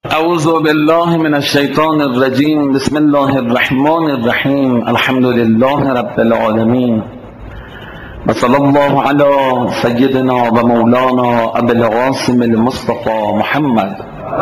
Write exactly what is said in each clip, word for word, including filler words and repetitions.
اعوذ بالله من الشیطان الرجیم. بسم الله الرحمن الرحیم. الحمد لله رب العالمین و صلی الله علی سیدنا و مولانا ابی القاسم المصطفى محمد.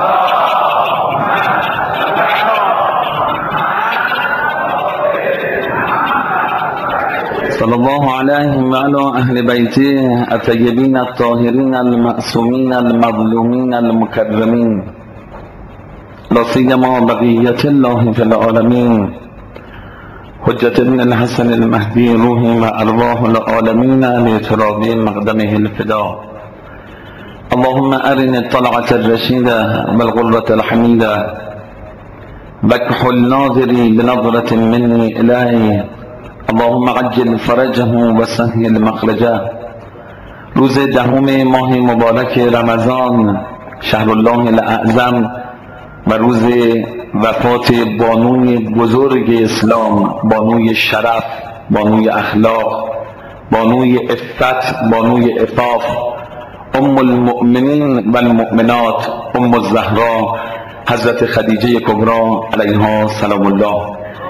صلی الله علیه و علی اهل بیته الطیبین الطاهرین المعصومین المظلومین المکرمین، لا سیما بقیت الله فی العالمین، حجت ابن الحسن المهدی روحی و ارواح العالمین لترابی مقدمه الفدا. اللهم ارنا الطلعة الرشیدة والغرة الحمیدة وکحل ناظری بنظرة منی الیه. اللهم عجل فرجه و سهل مخرجه. روز دهم ماه مبارک رمضان، شهر الله الاعظم، و روز وفات بانوی بزرگ اسلام، بانوی شرف، بانوی اخلاق، بانوی عفت، بانوی عفاف، ام المؤمنین و المؤمنات، ام الزهرا، حضرت خدیجه کبری علیها سلام الله.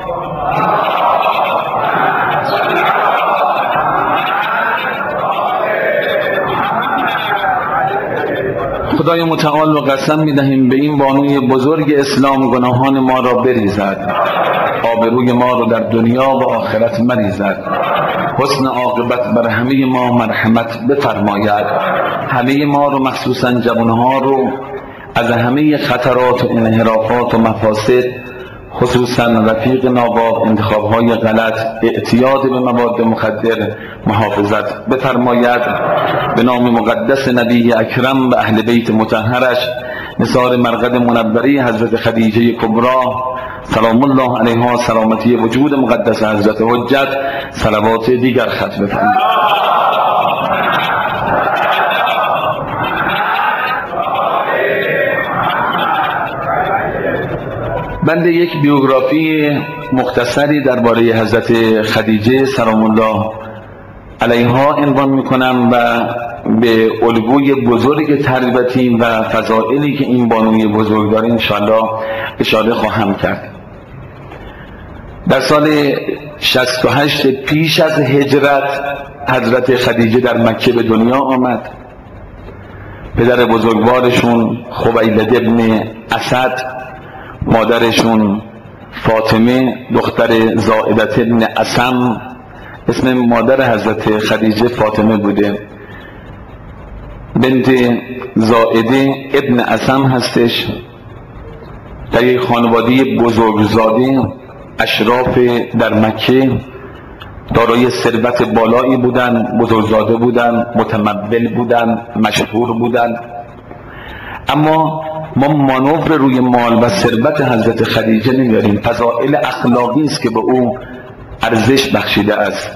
خدای متعال و قسم می‌دهیم به این بانوی بزرگ اسلام گناهان ما را بریزد، آبروی ما را در دنیا و آخرت مریزد، حسن عاقبت بر همه ما مرحمت بفرماید، همه ما رو مخصوصا جوانها رو از همه خطرات و انحرافات و مفاسد، خصوصا رفیق ناباب، انتخاب‌های غلط، اعتیاد به مواد مخدر محافظت بفرماید. به نام مقدس نبی اکرم و اهل بیت مطهرش، نثار مرقد منوری حضرت خدیجه کبری سلام الله علیها، سلامتی وجود مقدس حضرت حجت، صلوات دیگر ختم بفرمایید. بنده یک بیوگرافی مختصری درباره حضرت خدیجه سلام الله علیها عنوان میکنم و به الگوی بزرگ تربیتی و فضائلی که این بانوی بزرگ داره انشاءالله اشاره خواهم کرد. در سال شصت و هشت پیش از هجرت حضرت خدیجه در مکه به دنیا آمد. پدر بزرگوارشون خویلد ابن اسد، مادرشون فاطمه دختر زائدت ابن اسم، اسم مادر حضرت خدیجه فاطمه بوده، بنت زائده ابن اسم هستش. در یک خانواده بزرگزاده اشراف در مکه، دارای ثروت بالایی بودن، بزرگزاده بودن، متمول بودن، مشهور بودن. اما ما مانور روی مال و ثروت حضرت خدیجه نمیاریم، فضائل اخلاقی است که به او ارزش بخشیده است.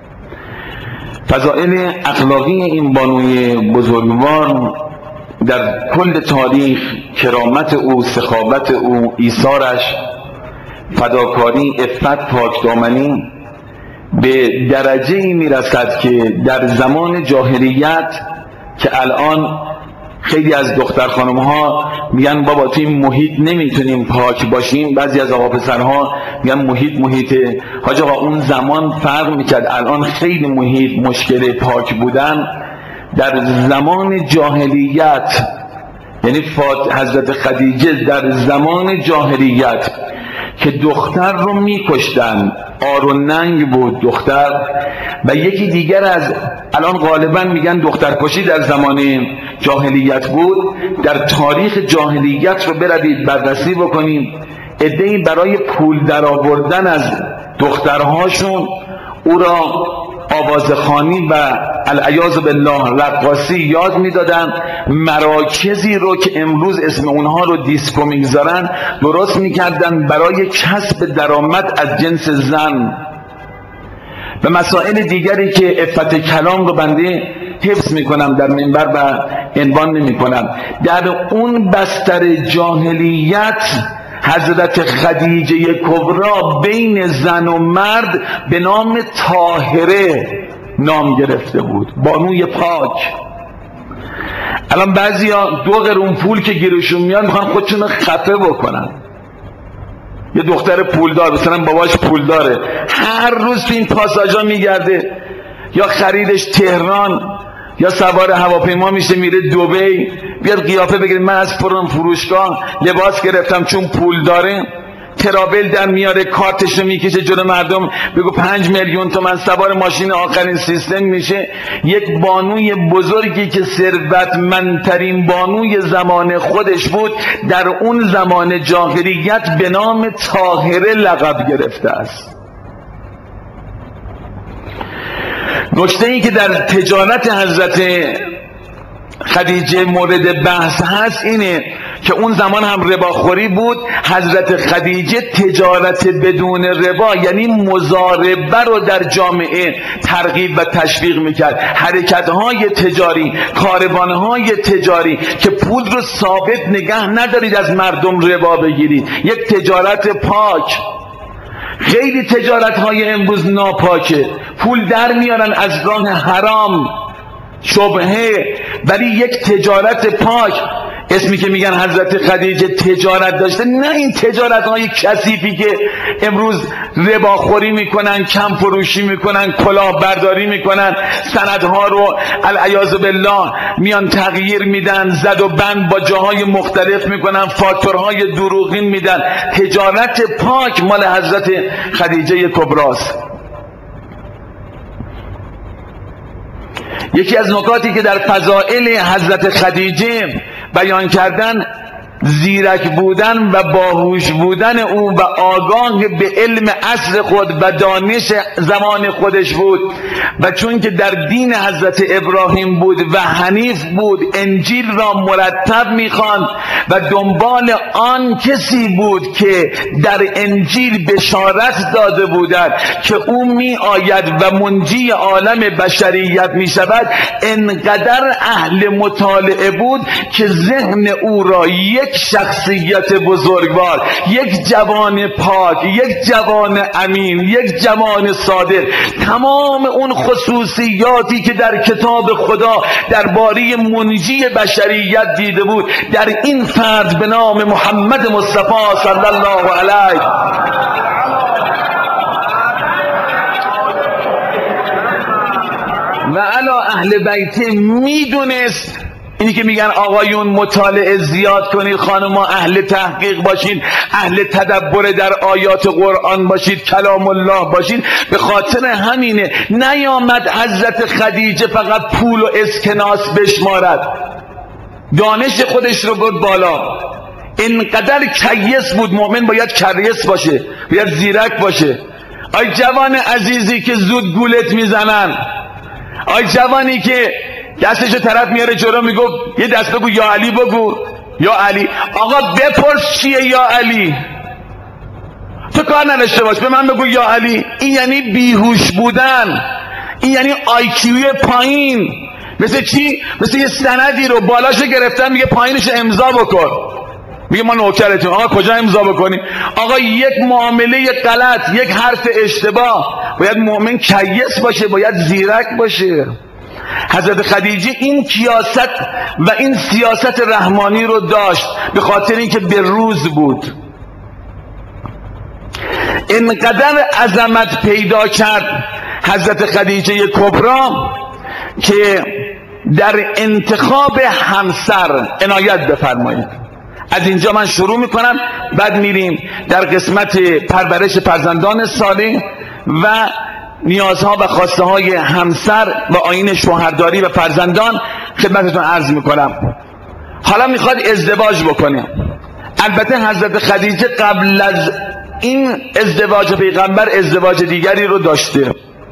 فضائل اخلاقی این بانوی بزرگوار در کل تاریخ، کرامت او، سخاوت او، ایثارش، فداکاری، عفت، پاکدامنی به درجه‌ای میرسد که در زمان جاهلیت که الان خیلی از دختر خانم ها میگن بابا تو این محیط نمیتونیم پاک باشیم، بعضی از آقا پسرها میگن محیط محیطه. حاج آقا اون زمان فرق میکرد، الان خیلی محیط مشکل پاک بودن. در زمان جاهلیت، یعنی حضرت خدیجه در زمان جاهلیت که دختر رو میکشتن، آر و ننگ بود دختر. و یکی دیگر از الان غالبا میگن دخترکشی در زمان جاهلیت بود. در تاریخ جاهلیت رو بروید بررسی بکنید، عده‌ای برای پول درآوردن از دخترهاشون او را آوازخوانی و العیاذ بالله رقاصی یاد میدادن. مراکزی رو که امروز اسم اونها رو دیسکو میگذارن درست میکردن برای کسب درآمد از جنس زن. و مسائل دیگری که عفت کلام رو بنده حفظ میکنم در منبر و عنوان نمیکنم. در اون بستر جاهلیت حضرت خدیجه کبری بین زن و مرد به نام طاهره نام گرفته بود، بانوی پاک. الان بعضیا دو قرون پول که گیرشون میاد میخوان خودشون خفه بکنن. یه دختر پولدار، مثلا باباش پولداره، هر روز تو این پاساژا میگرده، یا خریدش تهران یا سوار هواپیما میشه میره دبی، بیاد قیافه بگیره من از فلان فروشگاه لباس گرفتم چون پول داره، ترابل در میاره، کارتش رو میکشه جلو مردم، بگو پنج میلیون تومن سوار ماشین آخرین سیستم میشه. یک بانوی بزرگی که ثروتمندترین بانوی زمان خودش بود، در اون زمان جاهلیت به نام طاهره لقب گرفته است. نکته ای که در تجارت حضرت خدیجه مورد بحث هست اینه که اون زمان هم رباخوری بود. حضرت خدیجه تجارت بدون ربا یعنی مضاربه رو در جامعه ترغیب و تشویق میکرد. حرکت‌های تجاری، کاروان‌های تجاری که پول رو ثابت نگه ندارید از مردم ربا بگیرید، یک تجارت پاک. خیلی تجارت‌های امروز ناپاکه، پول در میارن از راه حرام شبهه، ولی یک تجارت پاک. اسمی که میگن حضرت خدیجه تجارت داشته، نه این تجارت های کثیفی که امروز رباخوری میکنن، کم فروشی میکنن، کلاه برداری میکنن، سندها رو العیاذ بالله میان تغییر میدن، زد و بند با جاهای مختلف میکنن، فاکتورهای دروغین میدن. تجارت پاک مال حضرت خدیجه کبراست. یکی از نکاتی که در فضائل حضرت خدیجه بیان کردن، زیرک بودن و باهوش بودن او و آگاه به علم عصر خود و دانش زمان خودش بود. و چون که در دین حضرت ابراهیم بود و حنیف بود، انجیل را مرتب میخواند و دنبال آن کسی بود که در انجیل بشارت داده بودند که او می آید و منجی عالم بشریت می شود، انقدر اهل مطالعه بود که ذهن او را یک شخصیت بزرگوار، یک جوان پاک، یک جوان امین، یک جوان صادق، تمام اون خصوصیاتی که در کتاب خدا درباره منجی بشریت دیده بود، در این فرد به نام محمد مصطفی صلی الله علیه و علی اهل بیت میدونست. اینی که میگن آقایون مطالعه زیاد کنید، خانم‌ها اهل تحقیق باشید، اهل تدبر در آیات قرآن باشید، کلام الله باشید، به خاطر همینه نیامد حضرت خدیجه فقط پول و اسکناس بشمارد، دانش خودش رو برد بالا. اینقدر کیس بود. مؤمن باید کریس باشه، باید زیرک باشه. آی جوان عزیزی که زود گولت میزنن، آی جوانی که دستشو طرف میاره جلو میگو یه دست بگو یا علی، بگو یا علی. آقا بپرس چیه یا علی، تو کار نداشته باش، به من بگو یا علی. این یعنی بیهوش بودن، این یعنی آیکیوی پایین. مثل چی؟ مثل یه سندی رو بالاشو گرفتن میگه پایینش امضا بکن، میگه ما نوکرتیم. آقا کجا امضا بکنیم؟ آقا یک معامله غلط، یک حرف اشتباه، باید مؤمن کیس باشه، باید زیرک باشه. حضرت خدیجه این کیاست و این سیاست رحمانی رو داشت، به خاطر اینکه به روز بود. اینقدر عظمت پیدا کرد حضرت خدیجه کبرا که در انتخاب همسر عنایت بفرمایید. از اینجا من شروع میکنم، بعد میریم در قسمت پرورش فرزندان صالح و نیازها و خواسته های همسر و آیین شوهرداری و فرزندان. خدمتتون عرض میکنم حالا میخواد ازدواج بکنه. البته حضرت خدیجه قبل از این ازدواج پیغمبر ازدواج دیگری رو داشته.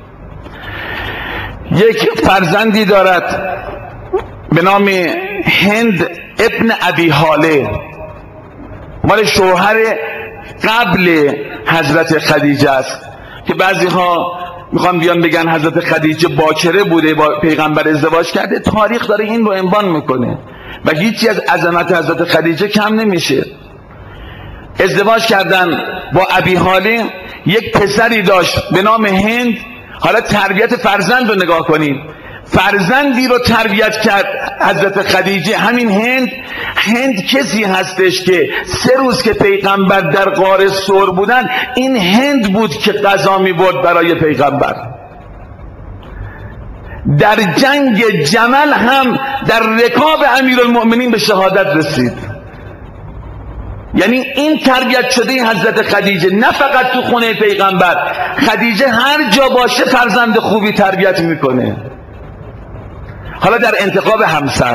یک فرزندی دارد به نام هند ابن ابی حاله، مال شوهر قبل حضرت خدیجه است که بعضی ها میخوان بیان بگن حضرت خدیجه باکره بوده با پیغمبر ازدواج کرده. تاریخ داره این رو عنوان میکنه و هیچی از عظمت حضرت خدیجه کم نمیشه. ازدواج کردن با ابی حاله، یک پسری داشت به نام هند. حالا تربیت فرزند رو نگاه کنید. فرزندی رو تربیت کرد حضرت خدیجه. همین هند هند کسی هستش که سه روز که پیغمبر در غار ثور بودن، این هند بود که غذا می برد برای پیغمبر. در جنگ جمل هم در رکاب امیرالمؤمنین به شهادت رسید. یعنی این تربیت شده حضرت خدیجه، نه فقط تو خونه پیغمبر، خدیجه هر جا باشه فرزند خوبی تربیت میکنه. حالا در انتخاب همسر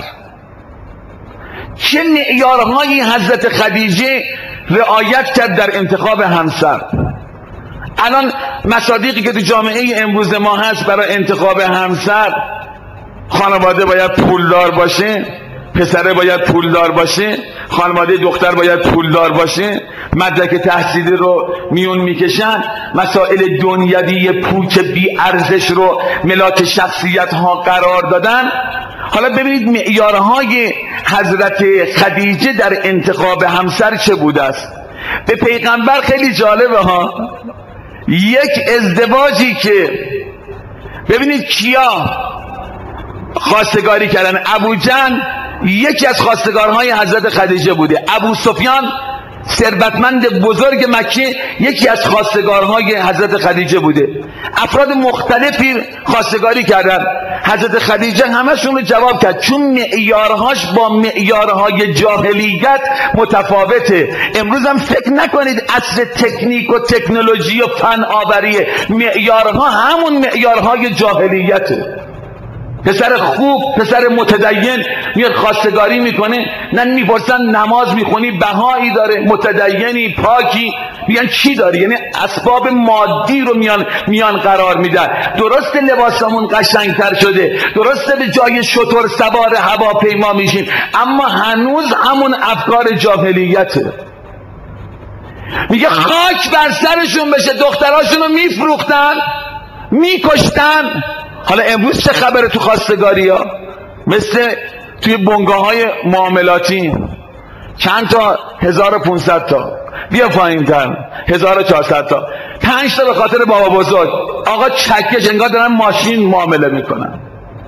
چه معیارهایی حضرت خدیجه رعایت کرد در انتخاب همسر؟ الان مصادیقی که تو جامعه امروز ما هست برای انتخاب همسر، خانواده باید پولدار باشه، پسره باید پولدار باشه، خانواده دختر باید پولدار باشه، مدرک تحصیلی رو میون میکشن، مسائل دنیوی پوچ بی ارزش رو ملاک شخصیت ها قرار دادن. حالا ببینید معیارهای حضرت خدیجه در انتخاب همسر چه بوده است. به پیغمبر خیلی جالبه ها، یک ازدواجی که ببینید کیا خواستگاری کردن. ابو جهل یکی از خواستگارهای حضرت خدیجه بوده. ابو سفیان ثروتمند بزرگ مکه یکی از خواستگارهای حضرت خدیجه بوده. افراد مختلفی خواستگاری کردن، حضرت خدیجه همشون رو جواب کرد، چون معیارهاش با معیارهای جاهلیت متفاوته. امروز هم فکر نکنید عصر تکنیک و تکنولوژی و فن آوریه، معیارها همون معیارهای جاهلیته. پسر خوب، پسر متدین میاد خواستگاری میکنه، نه میپرسن نماز میخونی، بهایی داره، متدینی، پاکی، میگن چی داری؟ یعنی اسباب مادی رو میان میان قرار میدن. درست لباسمون قشنگتر شده، درسته به جای شتر سوار هواپیما میشیم، اما هنوز همون افکار جاهلیته. میگه خاک بر سرشون بشه، دختراشون رو میفروختن، میکشتن. حالا امروز چه خبره تو خواستگاری ها؟ مثل توی بنگاه های معاملاتی چند تا؟ هزار و پونصد تا، بیا پایین تر هزار و چهارصد تا، پنج تا به خاطر بابا بزرگ. آقا چکش، انگار دارن ماشین معامله میکنن.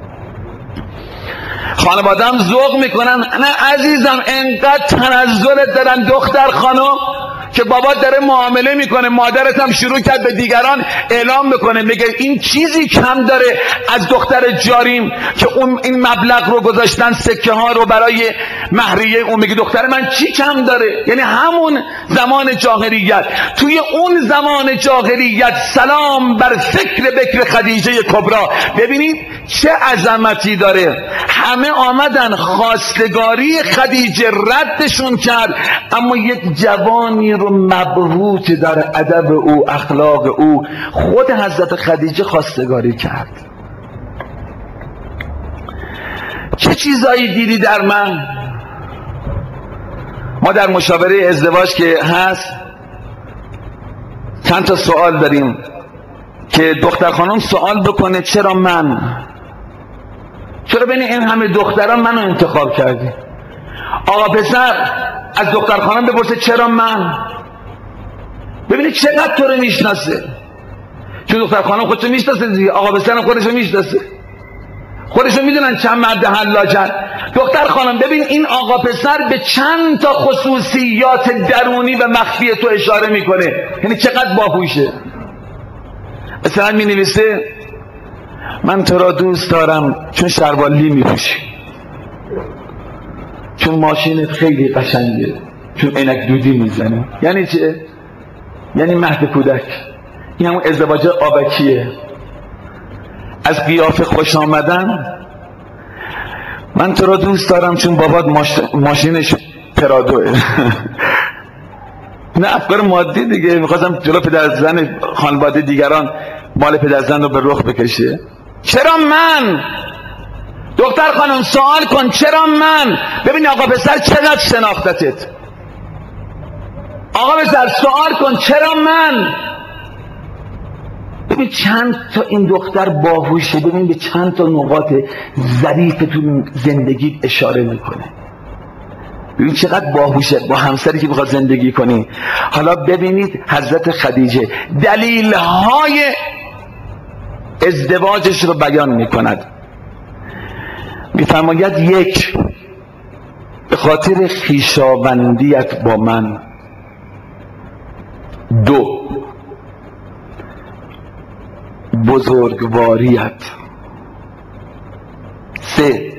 خانواده هم ذوق میکنن، نه عزیزم انقدر تنزلت دارن دختر خانم که بابا داره معامله میکنه، مادرت هم شروع کرد به دیگران اعلام بکنه، میگه این چیزی کم داره از دختر جاریم که اون این مبلغ رو گذاشتن سکه ها رو برای مهریه اون، میگه دختر من چی کم داره؟ یعنی همون زمان جاهلیت. توی اون زمان جاهلیت سلام بر فکر بکر خدیجه کبرا، ببینید چه عظمتی داره. همه آمدن خواستگاری خدیجه ردشون کرد، اما یک جوانی رو مبهوت در ادب او، اخلاق او، خود حضرت خدیجه خواستگاری کرد. چه چیزایی دیدی در من؟ ما در مشاوره ازدواج که هست چند تا سوال داریم که دختر خانم سوال بکنه چرا من؟ چرا بین این همه دختران منو انتخاب کردی؟ آقا پسر از دختر خانم بپرسه چرا من؟ ببینید چقدر تو رو میشناسه، چون دختر خانم خودشو میشناسه دیگه، آقا پسرم خودشو میشناسه، خودشو میدونن چند مرد حلاجن. دختر خانم ببین این آقا پسر به چند تا خصوصیات درونی و مخفی تو اشاره میکنه، یعنی چقدر باهوشه. مثلا می نویسه من تو را دوست دارم چون شروالی میپوشی، چون ماشینت خیلی قشنگه، چون عینک دودی میزنه. یعنی چه؟ یعنی مهد کودک. این همون ازدواج آبکیه، از قیافه خوش آمدن. من تو را دوست دارم چون بابات ماش... ماشینش پرادوه. نه افکار مادی دیگه، میخواستم جلو پدرزن خانواده دیگران مال پدرزن رو به رخ بکشه. چرا من؟ دختر خانم سوال کن چرا من؟ ببین آقا پسر چقدر شناختتت. آقا پسر سوال کن چرا من؟ ببین چند تا این دختر باهوشه، ببین به چند تا نقاط ظریف تو زندگی اشاره میکنه. ببین چقدر باهوشه با همسری که بخواد زندگی کنی. حالا ببینید حضرت خدیجه دلیل های ازدواجش رو بیان میکند. میفرماید یک، به خاطر خویشاوندیت با من. دو، بزرگواریت. سه،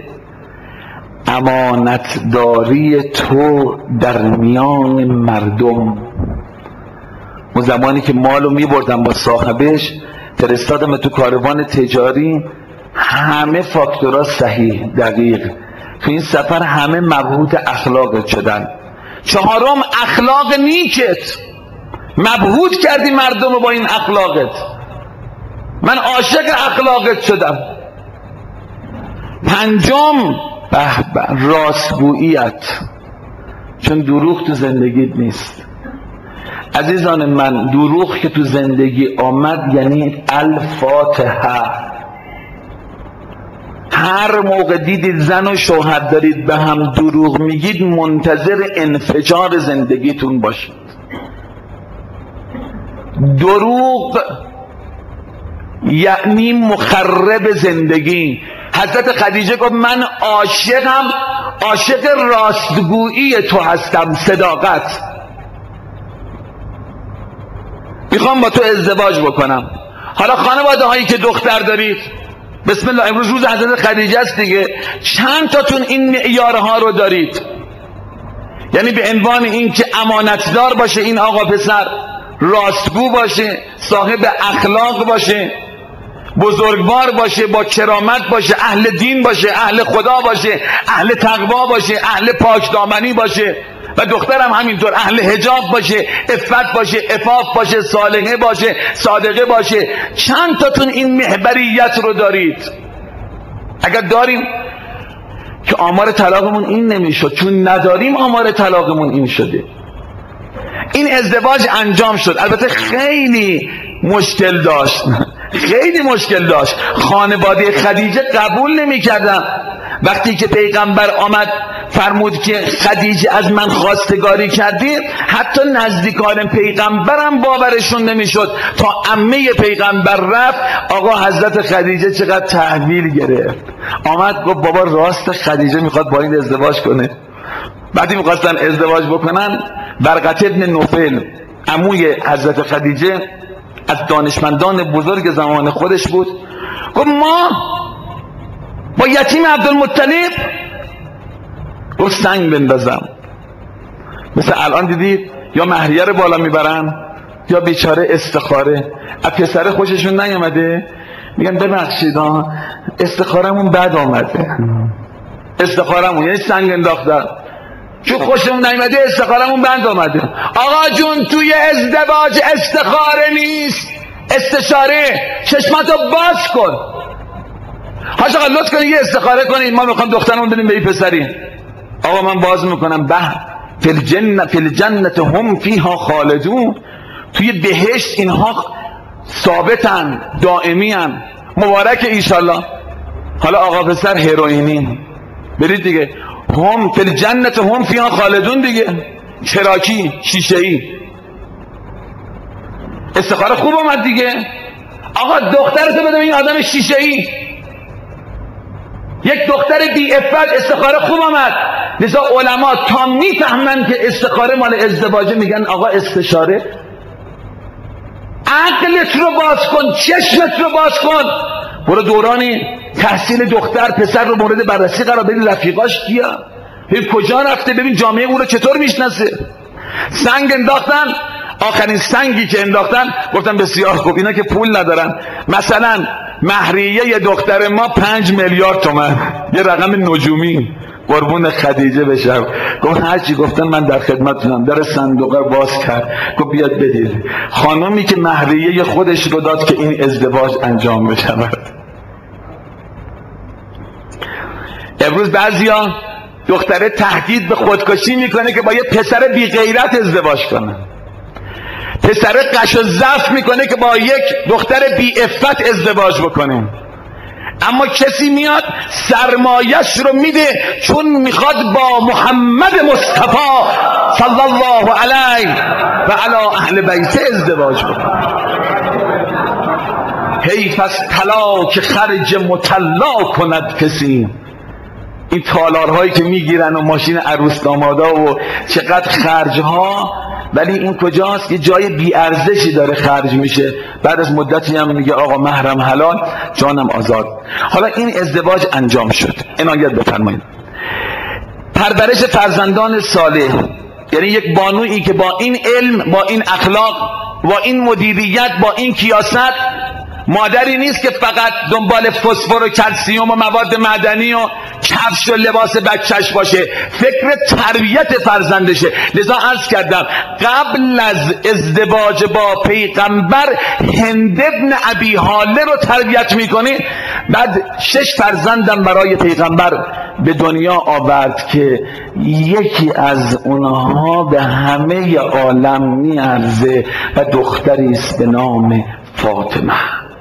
امانتداری تو در میان مردم. اون زمانی که مالو میبردم با صاحبش فرستادم تو کاروان تجاری، همه فاکتورها صحیح دقیق، تو این سفر همه مبهوت اخلاقت شدن. چهارم، اخلاق نیکت، مبهوت کردی مردم رو با این اخلاقت. من عاشق اخلاقت شدم. پنجم، به به راستگوییت، چون دروغ تو زندگیت نیست. عزیزان من، دروغ که تو زندگی آمد یعنی الفاتحه. هر موقع دیدید زن و شوهر دارید به هم دروغ میگید، منتظر انفجار زندگیتون باشید. دروغ یعنی مخرب زندگی. حضرت خدیجه گفت من عاشقم، عاشق راستگویی تو هستم، صداقت. میخوام با تو ازدواج بکنم. حالا خانواده هایی که دختر دارید، بسم الله، امروز روز حضرت خدیجه است دیگه، چند تاتون این معیارها رو دارید؟ یعنی به عنوان این که امانتدار باشه این آقا پسر، راستگو باشه، صاحب اخلاق باشه، بزرگوار باشه، با کرامت باشه، اهل دین باشه، اهل خدا باشه، اهل تقوا باشه، اهل پاکدامنی باشه، و دخترم همینطور اهل حجاب باشه، عفت باشه، عفاف باشه، صالحه باشه، صادقه باشه. چند تاتون این محبریت رو دارید؟ اگر داریم که آمار طلاقمون این نمیشد، چون نداریم آمار طلاقمون این شده. این ازدواج انجام شد، البته خیلی مشکل داشت، خیلی مشکل داشت. خانواده خدیجه قبول نمی کردن. وقتی که پیغمبر آمد فرمود که خدیجه از من خواستگاری کردی، حتی نزدیکان پیغمبرم باورشون نمیشد، تا عمه پیغمبر رفت. آقا حضرت خدیجه چقدر تحویل گرفت، آمد گفت بابا راست خدیجه میخواد با این ازدواج کنه. بعدی میخواستن ازدواج بکنن، برقت ابن نوفل عموی حضرت خدیجه از دانشمندان بزرگ زمان خودش بود، گفت ما با یتیم عبدالمطلب، گفت سنگ بندازم. مثل الان دیدید یا مهریه رو بالا میبرن یا بیچاره استخاره. از پسر خوششون نیامده میگن ببخشید استخارمون بد آمده. استخارمون یعنی سنگ انداختن، چون خوشمون نیامده استخارمون بد آمده. آقا جون توی ازدواج استخاره نیست، استشاره. چشماتو باز کن. حاج آقا لطف کنید یه استخاره کنید، ما میخوام دخترمون بدیم به این پسری. آقا من باز میکنم، به فی الجنه فی الجنه هم فیها خالدون، توی بهشت اینها ثابتن، دائمیان، مبارک ایشالله. حالا آقا پسر هروئینی برید دیگه، هم فی الجنه هم فیها خالدون دیگه، چراکی شیشه‌ای. استخاره خوب اومد دیگه. آقا دخترتو بده این آدم شیشه‌ای، یک دختر بی عفت. استخاره خوب آمد. لذا علما تا میفهمن که استخاره مال ازدواجه میگن آقا استشاره. عقلت رو باز کن، چشمت رو باز کن. برو دورانی تحصیل دختر پسر رو مورد بررسی قرار بدی، رفیقاش کیا، ببین کجا رفته، ببین جامعه او رو چطور میشناسه. سنگ انداختن، آخرین سنگی که انداختن گفتن بسیار خوب، اینا که پول ندارن، مثلا مهریه یه دختر ما پنج میلیارد تومان، یه رقم نجومی. قربون خدیجه بشم، گفت هرچی گفتن من در خدمتتونم. در صندوق باز کرد، گفت بیاد بدید. خانمی که مهریه خودش رو داد که این ازدواج انجام بشود. امروز بعضیا دختره تهدید به خودکشی میکنه که با یه پسر بی غیرت ازدواج کنه. پسر قش و ضعف میکنه که با یک دختر بی عفت ازدواج بکنه. اما کسی میاد سرمایش رو میده چون میخواد با محمد مصطفی صلی الله علیه و علی اهل بیت ازدواج بکنه. حیف از طلا که خرج مطلا کند کسی، این تالارهایی که میگیرن و ماشین عروس دامادا و چقدر خرجها، ولی این کجاست؟ یه جای بیارزشی داره خرج میشه، بعد از مدتی هم میگه آقا مهرم حلال جانم آزاد. حالا این ازدواج انجام شد، عنایت بفرمایید. پرورش فرزندان صالح، یعنی یک بانویی که با این علم، با این اخلاق، با این مدیریت، با این کیاست، مادری نیست که فقط دنبال فسفر و کلسیم و مواد معدنی و کفش و لباس بچهش باشه، فکر تربیت فرزندشه. لذا عرض کردم قبل از ازدواج با پیغمبر هند ابن ابی حاله رو تربیت میکنه، بعد شش فرزندم برای پیغمبر به دنیا آورد که یکی از اونها به همه عالم میارزه و دختری است به نام فاطمه.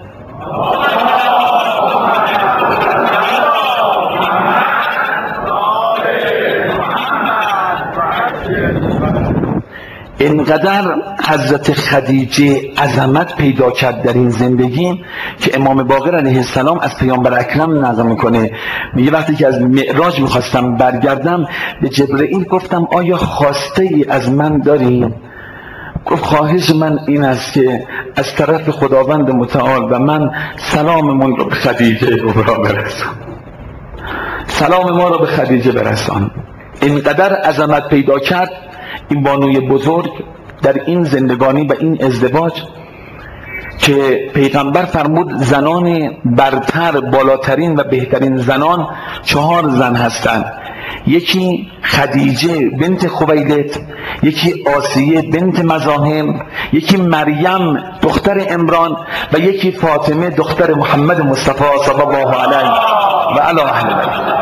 اینقدر حضرت خدیجه عظمت پیدا کرد در این زندگی که امام باقر علیه السلام از پیامبر اکرم نقل میکنه، میگه وقتی که از معراج میخواستم برگردم به جبرئیل گفتم آیا خواسته ای از من داری؟ گفت خواهش من این است که از طرف خداوند متعال و من سلاممون رو به خدیجه کبرا برسان، سلام ما رو به خدیجه برسان. اینقدر عظمت پیدا کرد این بانوی بزرگ در این زندگانی و این ازدواج که پیغمبر فرمود زنان برتر، بالاترین و بهترین زنان چهار زن هستند. یکی خدیجه بنت خویلد، یکی آسیه بنت مزاحم، یکی مریم دختر عمران و یکی فاطمه دختر محمد مصطفی صلی الله علیه و علی اهل بیت.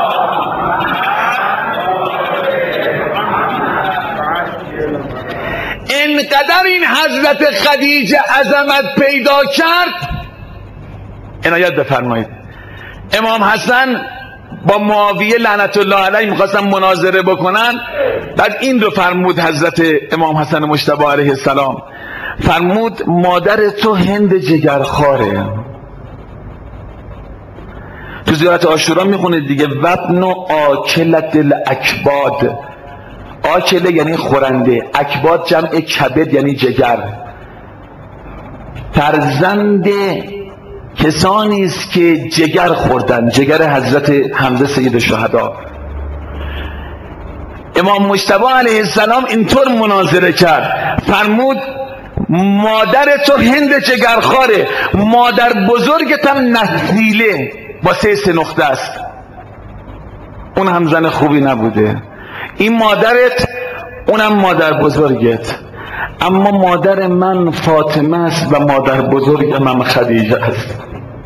اینقدر این حضرت خدیجه عظمت پیدا کرد، عنایت بفرمایید. امام حسن با معاویه لعنت الله علیه میخواستن مناظره بکنن، بعد این رو فرمود حضرت امام حسن مجتبی علیه السلام، فرمود مادر تو هند جگرخواره. تو زیارت عاشورا میخونید دیگه، وابن آکلت الاکباد. آکله یعنی خورنده، اکباد جمع کبد یعنی جگر. فرزند کسانی است که جگر خوردن، جگر حضرت حمزه سید الشهدا. امام مجتبی علیه السلام اینطور مناظره کرد، فرمود مادر تو هند جگرخواره، مادر بزرگت هم نحیله با سه سه نقطه است، اون هم زن خوبی نبوده. این مادرت، اونم مادر بزرگت، اما مادر من فاطمه است و مادر بزرگم هم خدیجه است.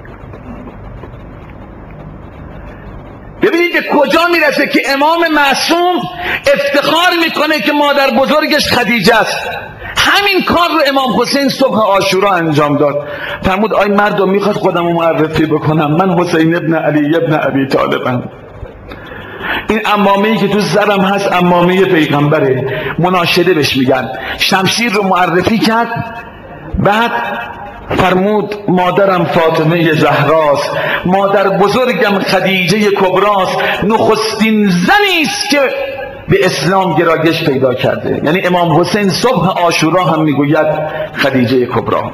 ببینید که کجا میرسه که امام معصوم افتخار میکنه که مادر بزرگش خدیجه است. همین کار رو امام حسین صبح عاشورا انجام داد، فرمود آی مردم میخواد خودم رو معرفی بکنم، من حسین ابن علی ابن ابی طالبم. این عمامه‌ای که تو سرم هست عمامه پیغمبره، مناشده بهش میگن. شمشیر رو معرفی کرد، بعد فرمود مادرم فاطمه زهراست، مادر بزرگم خدیجه کبراست، نخستین زنی است که به اسلام گرایش پیدا کرده. یعنی امام حسین صبح عاشورا هم میگوید خدیجه کبرا.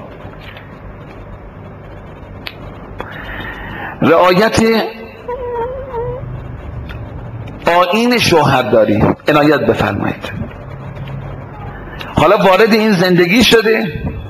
رعایت آیین شوهرداری، عنایت بفرمایید. حالا وارد این زندگی شده،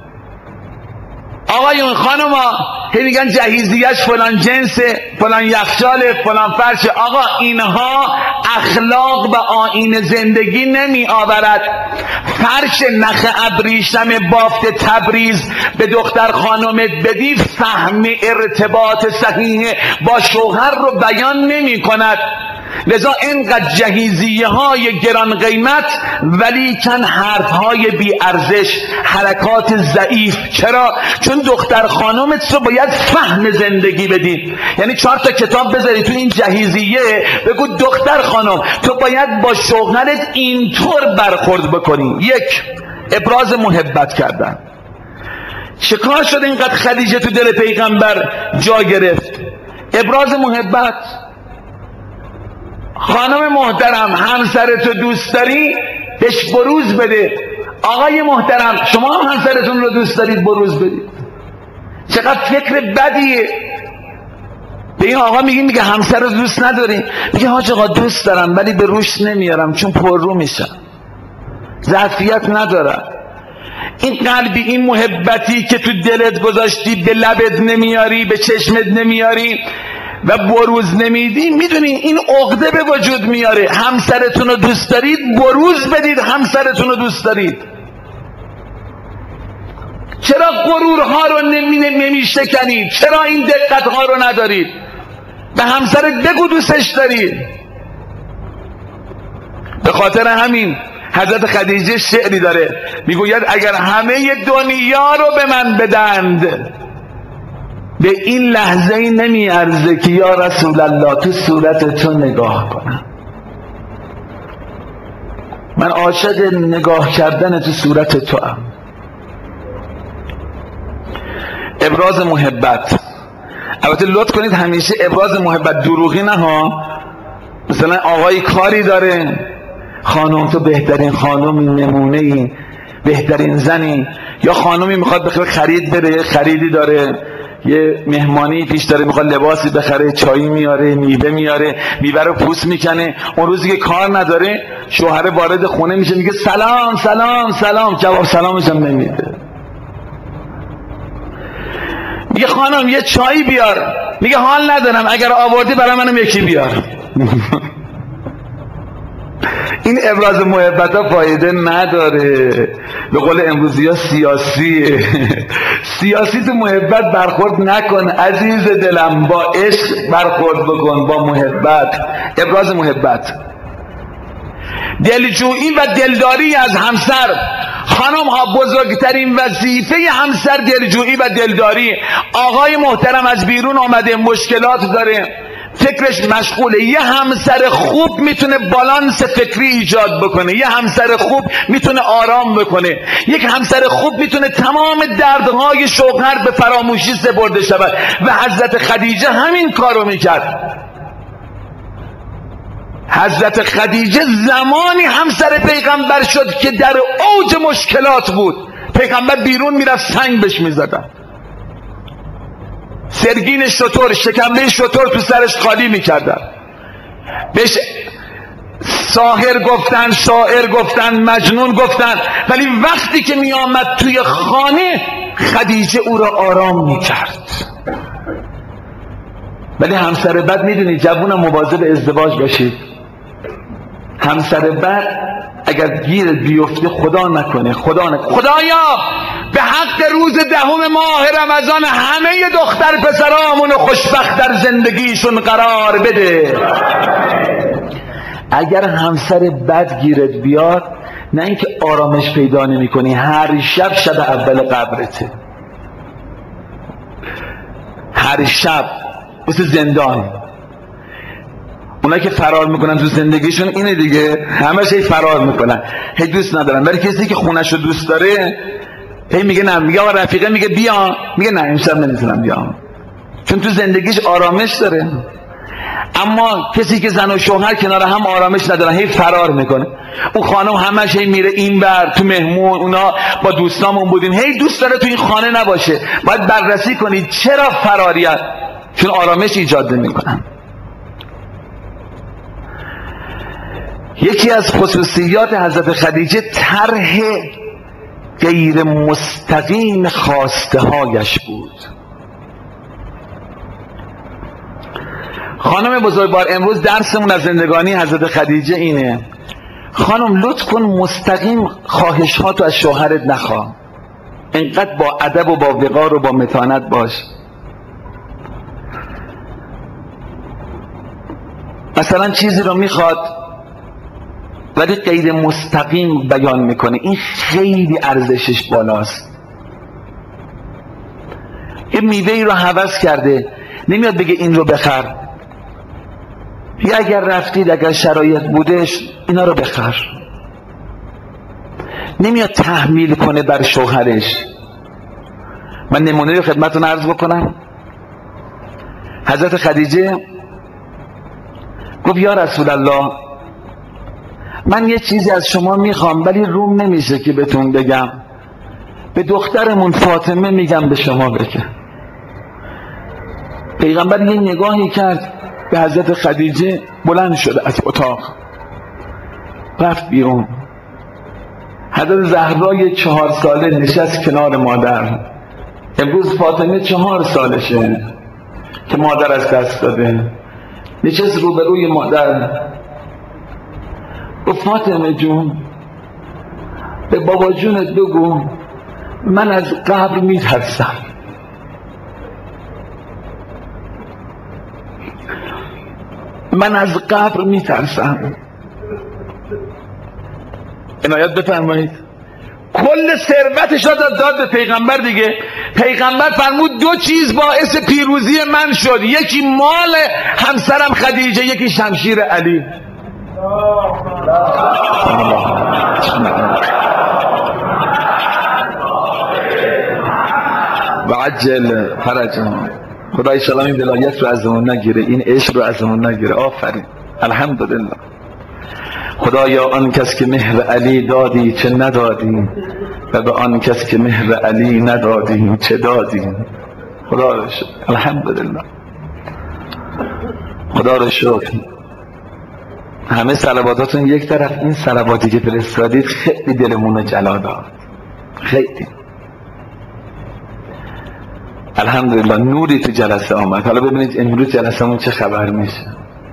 آقایون خانوما هی میگن جهیزیه‌اش فلان جنسه، فلان یخچاله، فلان فرشه. آقا اینها اخلاق و آیین زندگی نمی آورد. فرش نخ ابریشم بافت تبریز به دختر خانمت بدی فهم ارتباط صحیح با شوهر رو بیان نمی کند. لذا اینقدر جهیزیه های گران قیمت ولی کن حرف های بی ارزش، حرکات ضعیف. چرا؟ چون دختر خانمت رو باید فهم زندگی بدی. یعنی چهار تا کتاب بذاری تو این جهیزیه، بگو دختر خانم تو باید با شوهرت اینطور برخورد بکنی. یک، ابراز محبت کردن. چه کار شد اینقدر خدیجه تو دل پیغمبر جا گرفت؟ ابراز محبت. خانم محترم همسرتو دوست داری بهش بروز بده. آقای محترم شما هم همسرتون رو دوست دارید بروز بدید. چقدر فکر بدیه. به این آقا میگیم میگه همسر رو دوست نداری، میگه حاج آقا دوست دارم ولی به روش نمیارم چون پر رو میشم، ظرفیت ندارم. این قلبی، این محبتی که تو دلت گذاشتی به لبت نمیاری، به چشمت نمیاری و بروز نمیدی، میدونی این عقده به وجود میاره. همسرتون رو دوست دارید بروز بدید. همسرتون رو دوست دارید. چرا غرورها رو نمی نمیشکنید؟ چرا این دقتها رو ندارید؟ به همسرت بگو دوستش دارید. به خاطر همین حضرت خدیجه شعری داره میگوید اگر همه دنیا رو به من بدند به این لحظه ای نمی ارزه که یا رسول الله تو صورت تو نگاه کنم. من عاشق نگاه کردن تو صورت تو ام. ابراز محبت، البته لطف کنید همیشه ابراز محبت دروغی نه ها. مثلا آقای کاری داره، خانم تو بهترین خانمی، نمونه‌ای، بهترین زنی، یا خانمی میخواد بخره خرید بره، خریدی داره، یه مهمانی پیش داره میخواد لباسی بخره، چایی میاره، میوه میاره، میوه رو پوست میکنه. اون روزی که کار نداره شوهر وارد خونه میشه میگه سلام سلام سلام، جواب سلامش هم نمیده. میگه خانم یه چایی بیار، میگه حال ندارم، اگر آوردی برای منم یکی بیار. این ابراز محبت ها فایده نداره. به قول امروزی ها سیاسیه. سیاسی تو محبت برخورد نکن عزیز دلم، با عشق برخورد بکن، با محبت. ابراز محبت، دلجویی و دلداری از همسر. خانم ها بزرگترین وظیفه همسر دلجویی و دلداری. آقای محترم از بیرون آمده، مشکلات داره، فکرش مشغوله. یه همسر خوب میتونه بالانس فکری ایجاد بکنه. یه همسر خوب میتونه آرام بکنه. یک همسر خوب میتونه تمام دردهای شوهر به فراموشی سپرده شود و حضرت خدیجه همین کارو میکرد. حضرت خدیجه زمانی همسر پیغمبر شد که در اوج مشکلات بود. پیغمبر بیرون میرفت سنگ بهش میزدن، سرگین شتر، شکمه شتر تو سرش خالی میکردن، بهش ساحر گفتن، شاعر گفتن، مجنون گفتن. ولی وقتی که میآمد توی خانه خدیجه او را آرام میکرد. ولی همسر بد، میدونید جوونم مواظب ازدواج باشید. همسر بد اگر گیر بیفته، خدا نکنه خدا نکنه خدایا به حق روز دهم ماه رمضان همه دختر پسرامون خوشبخت در زندگیشون قرار بده. اگر همسر بد گیرت بیاد، نه اینکه آرامش پیدا نمی کنی، هر شب شب اول قبرته، هر شب مثل زندان. اونا که فرار میکنن تو زندگیشون اینه دیگه، همش هی فرار میکنن، هی دوست ندارن. ولی کسی که خونش رو دوست داره هی میگه نه، میگه آقا رفیقه میگه بیا، میگه نه امشب نمیتونم بیام، چون تو زندگیش آرامش داره. اما کسی که زن و شوهر کنار هم آرامش ندارن، هی فرار میکنه. اون خانم همش هی میره این بر تو مهمون، اونا با دوستامون بودیم، هی دوست داره تو این خانه نباشه. باید بررسی کنید چرا فراریت، چون آرامش ایجاد نمیکنن. یکی از خصوصیات حضرت خدیجه طرح غیر مستقیم خواسته هایش بود. خانم بزرگوار، امروز درسمون از زندگانی حضرت خدیجه اینه. خانم لطف کن مستقیم خواهش ها تو از شوهرت نخواه، اینقدر با ادب و با وقار و با متانت باش. مثلا چیزی رو میخواد ولی غیر مستقیم بیان میکنه، این خیلی ارزشش بالاست. یه میوه‌ای رو هوس کرده، نمیاد بگه این رو بخر، یا اگر رفتید اگر شرایط بودش اینا رو بخر. نمیاد تحمیل کنه بر شوهرش. من نمونه رو خدمتتون عرض بکنم. حضرت خدیجه گفت یا رسول الله من یه چیزی از شما میخوام ولی روم نمیشه که بهتون بگم، به دخترمون فاطمه میگم به شما بگم. پیغمبر یه نگاهی کرد به حضرت خدیجه، بلند شد از اتاق رفت بیرون. حضرت زهرای چهار ساله نشست کنار مادر. امروز فاطمه چهار سالشه که مادر از دست داده. نشست روبروی مادر، گفت فاطمه جون به بابا جونت بگو من از قبر میترسم. من از قبر میترسم. عنایت بفرمایید. کل ثروتش را داد به پیغمبر دیگه. پیغمبر فرمود دو چیز باعث پیروزی من شد، یکی مال همسرم خدیجه، یکی شمشیر علی. و عجل فرجهم. خدای شلام این ولایت رو ازمون نگیره، این عشق رو ازمون نگیره. آفرین، الحمدلله. خدایا آن کس که مهر علی دادی چه ندادی، و به آن کس که مهر علی ندادی چه دادی. خدا رو شکر، الحمدلله. خدا رو شکر. همه صلواتاتون یک طرف، این صلواتی که فرستادید خیلی دلمون رو جلا داد، خیلی. الحمدلله نوری تو جلسه آمد. حالا ببینید امروز جلسه‌مون چه خبر میشه.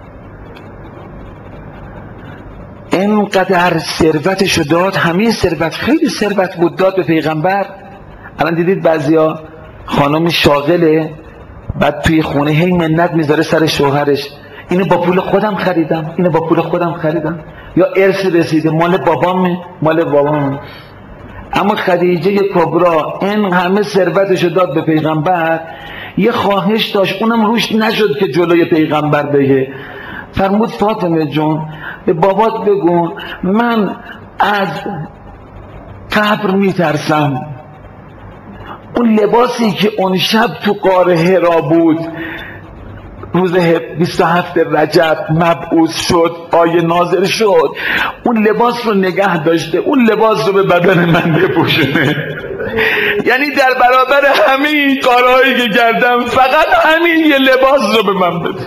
اینقدر ثروتشو داد، همین ثروت، خیلی ثروت بود، داد به پیغمبر. الان دیدید بعضیا خانمی شاغله، بعد توی خونه هی منت میذاره سر شوهرش، اینو با پول خودم خریدم، اینو با پول خودم خریدم، یا ارث رسیده مال بابامه، مال بابامه. اما خدیجه کبرا این همه ثروتشو داد به پیغمبر، یه خواهش داشت، اونم روش نشد که جلوی پیغمبر بگه. فرمود فاطمه جون به بابات بگو من از قبر میترسم. اون لباسی که اون شب تو غار حرا بود، روز بیست و هفت رجب مبعوث شد، آیه نازل شد، اون لباس رو نگه داشته، اون لباس رو به بدن من بپوشونه. یعنی در برابر همین کارهایی که کردم فقط همین یه لباس رو به من بده.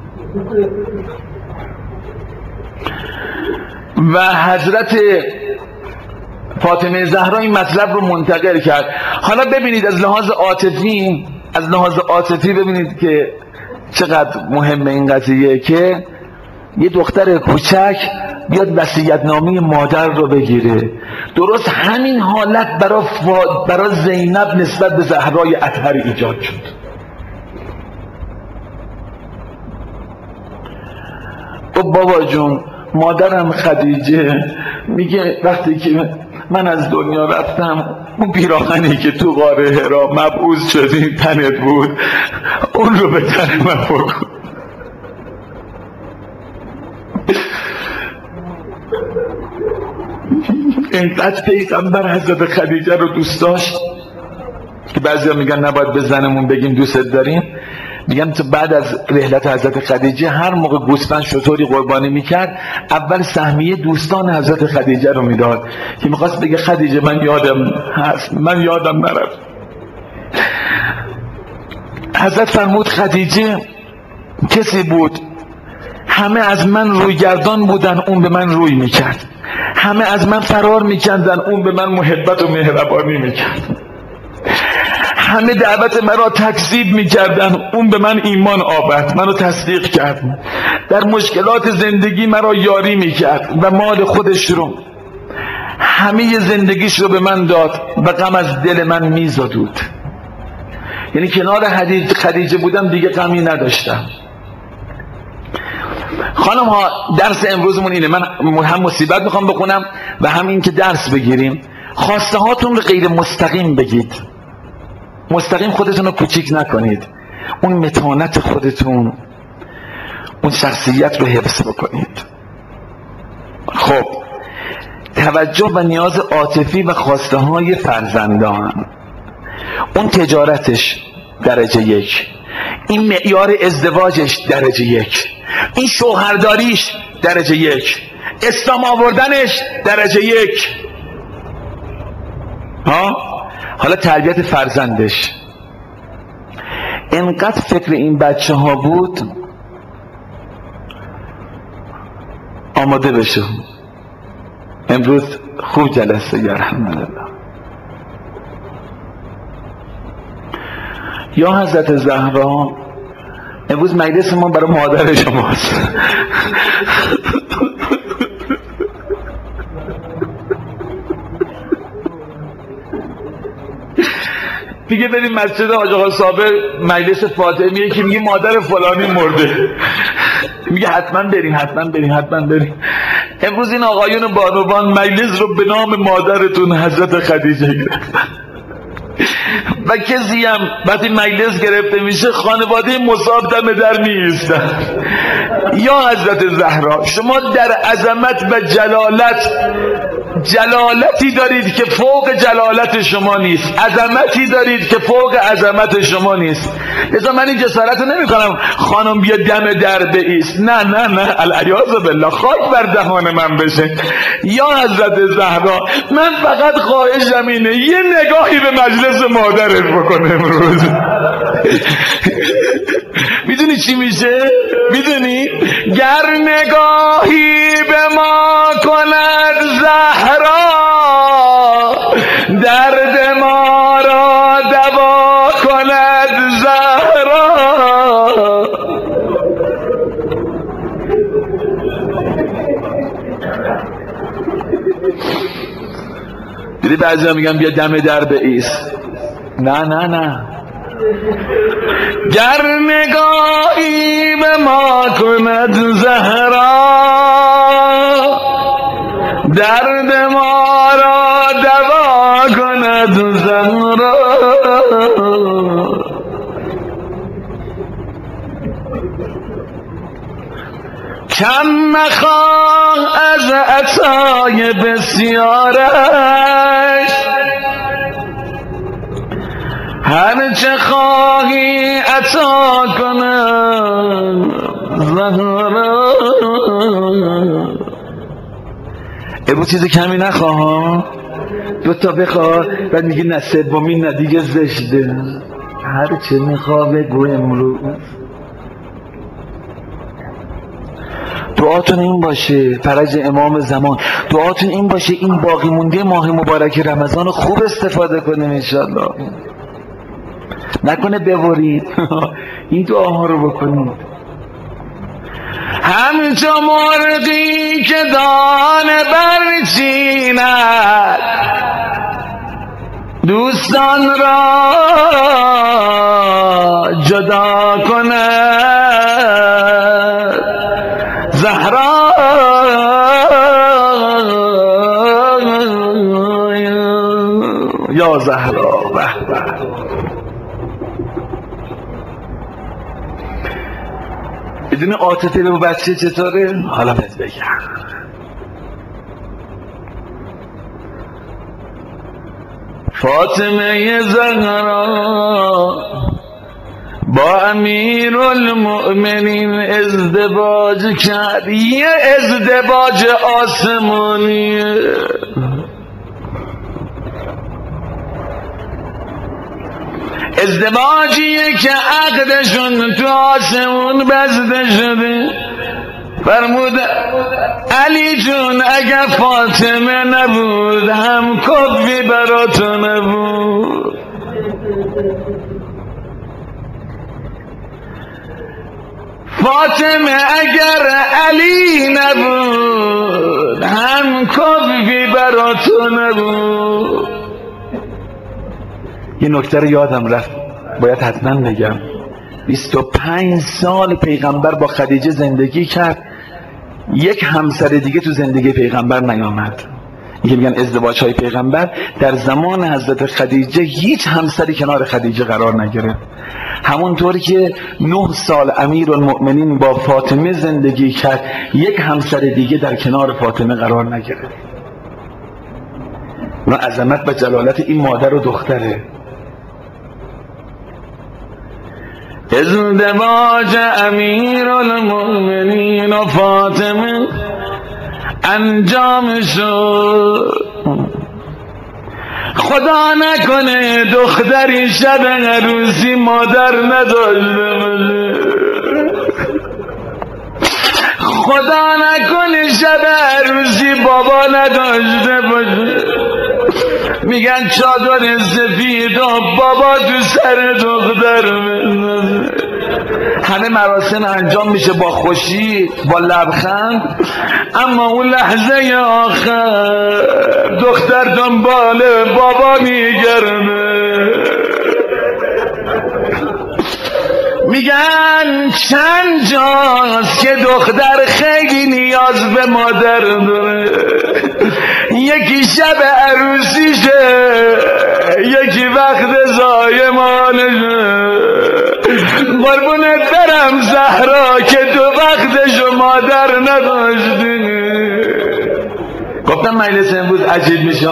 و حضرت فاطمه زهرا این مطلب رو منتقل کرد. حالا ببینید از لحاظ عاطفی، از لحاظ عاطفی ببینید که چقدر مهمه این قضیه که یه دختر کوچک بیاد وصیت‌نامه مادر رو بگیره. درست همین حالت برای فا... برای زینب نسبت به زهرای اطهر ایجاد شد. و بابا جون مادرم خدیجه میگه وقتی که من از دنیا رفتم اون پیراهنی که تو غار حرا مبعوث شدی تنت بود، اون رو به تن من بکن. اینقدر پیغمبر حضرت خدیجه رو دوست داشت که بعضیا میگن نباید به زنمون بگیم دوست داریم. میگم تو بعد از رحلت حضرت خدیجه هر موقع گوسفند شطوری قربانی میکرد، اول سهمیه دوستان حضرت خدیجه رو میداد که میخواست بگه خدیجه من یادم هست، من یادم نرفت. حضرت فرمود خدیجه کسی بود همه از من روی گردان بودن، اون به من روی میکرد. همه از من فرار میکردن، اون به من محبت و مهربانی میکرد. همه دعوت مرا تکذیب میکردن، اون به من ایمان آورد، منو تصدیق کرد. در مشکلات زندگی مرا یاری میکرد و مال خودش رو، همه زندگیش رو به من داد و غم از دل من میزدود. یعنی کنار خدیجه بودم دیگه غمی نداشتم. خانم ها درس امروزمون اینه. من هم مصیبت میخوام بخونم و هم این که درس بگیریم. خواسته هاتون رو غیر مستقیم بگید، مستقیم خودتون رو کوچیک نکنید. اون متانت خودتون، اون شخصیت رو حفظ بکنید. خب توجه و نیاز عاطفی و خواسته های فرزندان، اون تجارتش درجه یک. این معیار ازدواجش درجه یک، این شوهرداریش درجه یک، اسلام آوردنش درجه یک. ها حالا تربیت فرزندش، انقدر فکر این بچه ها بود آماده بشه امروز خوب جلسه یا الحمدلله. یا حضرت زهرا امروز مجلس ما برای مادر شماست. دیگه بریم مسجد حاج آقا صابر مجلس فاطمیه که میگه مادر فلانی مرده، میگه حتما بریم حتما بریم حتما بریم. امروز این آقایون بانوان مجلس رو به نام مادرتون حضرت خدیجه گرفتن و کسی هم وقتی مجلس گرفته میشه خانواده مصاب دم در میایستن. یا حضرت زهرا شما در عظمت و جلالت جلالتی دارید که فوق جلالت شما نیست، عظمتی دارید که فوق عظمت شما نیست. لذا من این جسارت رو نمی کنم خانم بیا دم در بایست، نه نه نه العیاذ بالله، خاک بر دهان من بشه. یا حضرت زهرا من فقط خواهشم اینه یه نگاهی به مجلس مادرت بکنه امروز. میدونی چی میشه؟ میدونی؟ گر نگاهی به ما کند زهرا درد ما را دوا کند زهرا. دیدی بعضی ها میگن بیا دم در بایست، نه نه نه، گر نگاهی به ما کند زهرا درد ما را دوا کند زهرا. کم مخواه از عطای بسیارش هر چه خواهی عطا کنم زهرا. ابو چیز کمی نخواه، دو تا بخواه، بعد میگه نه سومی نه دیگه زشته، هر چه میخواه بگو امروز. دعاتون این باشه فرج امام زمان، دعاتون این باشه این باقی مونده ماه مبارک رمضان خوب استفاده کنیم انشالله، نکنه بورید. این دعاها رو بکنید. همچو مرغی که دانه برچیند دوستان را جدا کند زهرا. یا زهرا به به. بدون عاطفه به بچه چطوره؟ حالا بهت بگم. فاطمه زهرا با امیرالمؤمنین ازدواج کرد، یه ازدواج آسمانیه. ازدواجیه که عقدشون تو آسمون بسته شده. فرمود علی جون اگر فاطمه نبود هم کفی براتو نبود. فاطمه اگر علی نبود هم کفی براتو نبود. یه نکته رو یادم رفت باید حتما بگم. بیست و پنج سال پیغمبر با خدیجه زندگی کرد، یک همسر دیگه تو زندگی پیغمبر نیامد. این میگن ازدواج های پیغمبر در زمان حضرت خدیجه هیچ همسری کنار خدیجه قرار نگرفت. همونطوری که نه سال امیرالمؤمنین با فاطمه زندگی کرد، یک همسر دیگه در کنار فاطمه قرار نگرفت. و عظمت و جلالت این مادر و دختره. ازدواج امیر المؤمنین و فاطمه انجام شد. خدا نکنه دختری شب عروسی مادر نداشته باشه، خدا نکنه شب عروسی بابا نداشته باشه. میگن چادر سفید و بابا تو سر دختر بندازه. همه مراسم انجام میشه با خوشی با لبخند، اما اون لحظه آخر دختر دنبال بابا میگرده. میگن چند جاست که دختر خیلی نیاز به مادر داره، یکی شب عروسیشه، یکی وقت زایمانشه. قربونت برم زهرا که تو وقتشو مادر نداشتی. گفتم مجلس امروز عجیب میشه،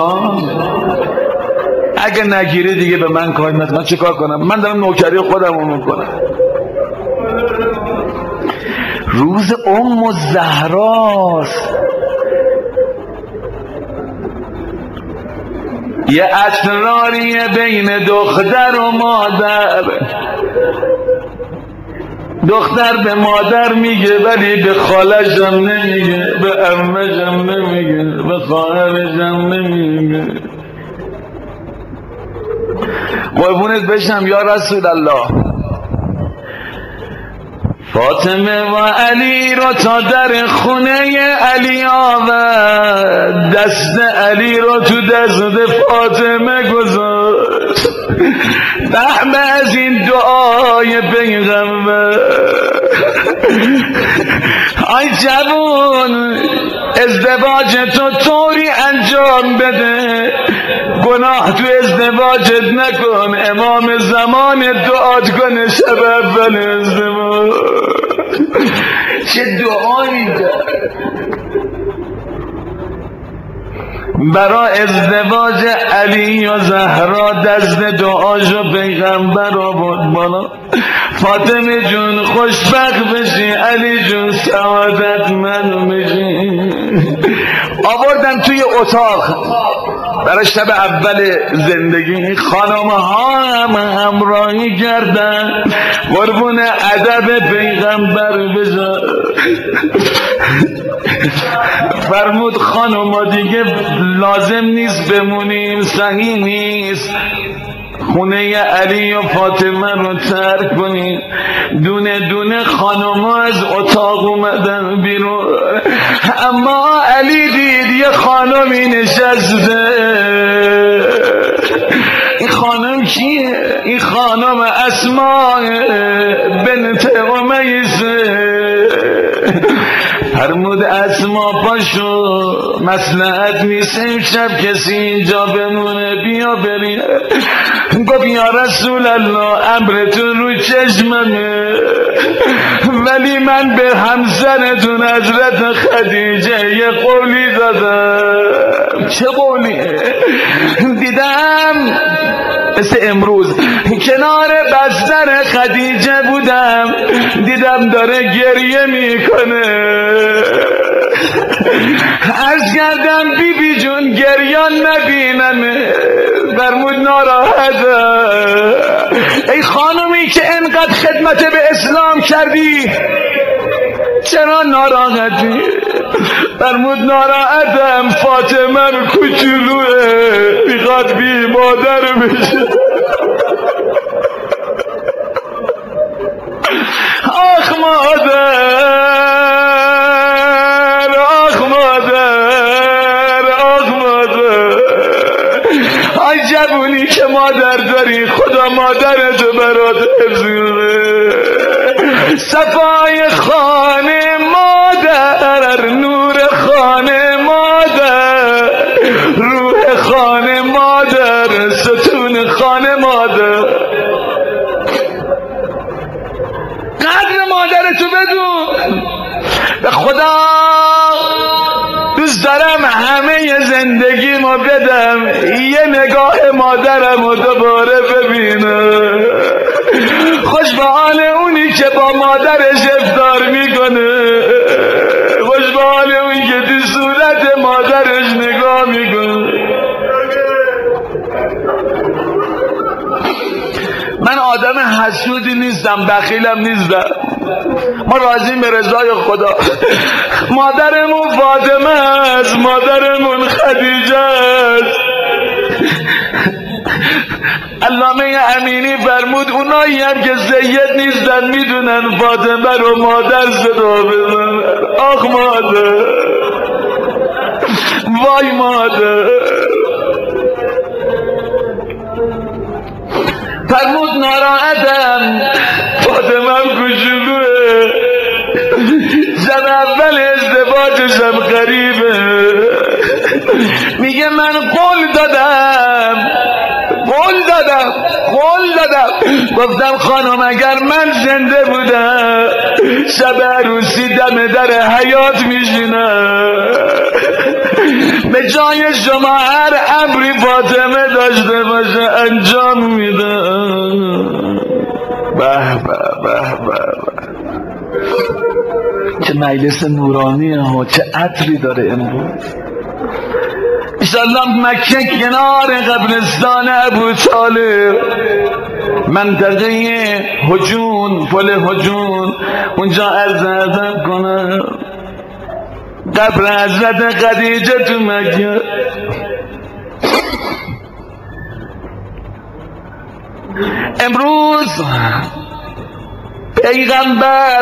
اگه نگیری دیگه به من کار نداره. من چه کار کنم؟ من دارم نوکری خودم رو میکنم. روز ام الزهراست، یه اسراریه بین دختر و مادر. دختر به مادر میگه ولی به خالشم نمیگه، به عمه‌شم نمیگه، به خواهرشم نمیگه. قربونت بشم یا رسول الله. فاطمه و علی را تا در خونه علی آورد، دست علی را تو دست فاطمه گذاشت. فهم از این دعای پیغمبر. ای جوون، ازدواج تو طوری انجام بده گناه تو ازدواجت نکن، امام زمان دعات کنه شب اول ازدواج. چه دعایی دار برای ازدواج علی و زهرا، دست دعاشو پیغمبر آورد بالا. فاطمه جون خوشبخت بشی، علی جون سعادت من بشی. آوردن توی اتاق برای شب اول زندگی. خانم ها هم همراهی کردن، قربون ادب پیغمبر بذار. فرمود خانم دیگه لازم نیست بمونیم، صحیح نیست خونه علی و فاطمه رو ترک کنیم. دونه دونه خانم از اتاق اومدن بیرون، اما علی دید یه خانمی نشسته. این خانم کیه؟ این خانم اسماء بنت امیسه. فرمود اسما پاشو، مصلحت نیست امشب کسی اینجا بمونه، بیا بریم. گفت یا رسول الله امرتون رو چشممه، ولی من به همسرتون حضرت خدیجه یه قولی دادم. چه قولیه؟ دیدم مثل امروز کنار بستر خدیجه بودم، دیدم داره گریه میکنه. عرض کردم بی بی جون گریان نبینم. فرمود ناراحته. ای خانمی که انقدر خدمت به اسلام کردی چرا ناراحتی؟ فرمود ناراحتم، فاطمه رو کوچولوه میخواد بی مادر بشه. آخ مادر، آخ مادر، آخ مادر. آی جوونی که مادر داری، خدا مادرتو برات حفظ کنه. صفای خانه مادر، نور خانه مادر، روح خانه مادر، ستون خانه مادر. قدر مادرتو بدون. به خدا دوست دارم همه زندگی ما بدم یه نگاه مادرم رو دوباره ببینم. خوش به حال که با مادرش افطار میکنه، خوش به حال اون که تو صورت مادرش نگاه میکنه. من آدم حسودی نیستم، بخیلم نیستم، ما راضیم به رضای خدا. مادرمون فاطمه است، مادرمون خدیجه است. علامه امینی فرمود اونایی هم که سید نیستن میدونن فاطمه رو مادر صدا بزنن. آخ مادر، وای مادر. فرمود ناراحتم، فاطمه هم کوچولوه، شب اول ازدواجشم غریبه، میگه من قول دادم قول دادم قول دادم گفتم خانم اگر من زنده بودم شب عروسی دم در حیات میشینم، به جای شما هر امری فاطمه داشته باشه انجام میدم. به به به به، چه مجلس نورانیه ها، چه عطری داره امروز. انشالله مکه کنار قبرستان ابو طالب، منطقه هجون، پل هجون، اونجا عرض ادب کنم قبر حضرت خدیجه تو مکه. امروز پیغمبر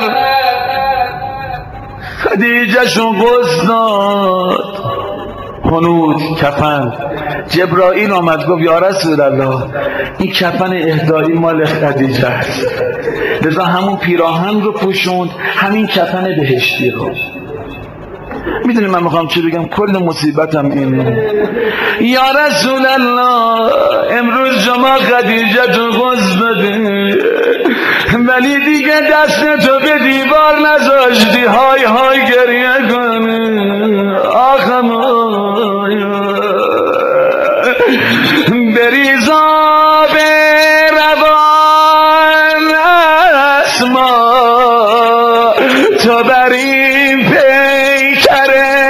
خدیجه شون غسل داد، خنود کفن. جبرائیل آمد گفت یا رسول الله این کفن اهدایی مال خدیجه است، لذا همون پیراهن رو پوشوند، همین کفن بهشتی رو. میدونی من میخوام چی بگم؟ کل مصیبتم اینه یا رسول الله امروز شما خدیجه تو غسل دادی ولی دیگه دست تو به دیوار نذاشتی های های گریه کنی. آخم بریزا به روان اسما تو بریم پیکر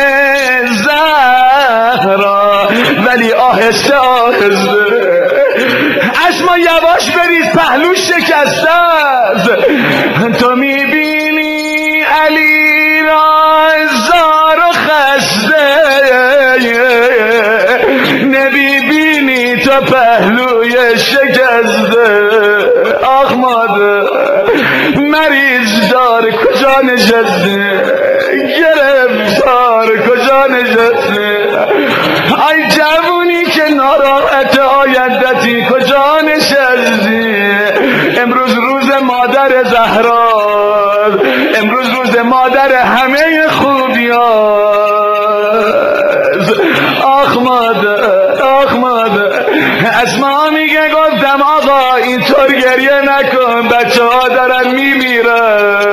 زهرا، ولی آهسته آهسته اسما یواش بریز پهلوش شکسته است. تو میبینی علی را زار و خسته، نمیبینی تو پهلوی شکسته. آخ مادر مریض دار کجا نشسته، گرفتار کجا نشسته، ای جوونی که ناراحت آیندتی کجا نشستی. امروز روز مادر زهرا، امروز روز مادر همه خوبیاست. آخ مادر، آخ مادر. اسما میگه گفتم آقا اینطور گریه نکن، بچه ها دارن میمیرن.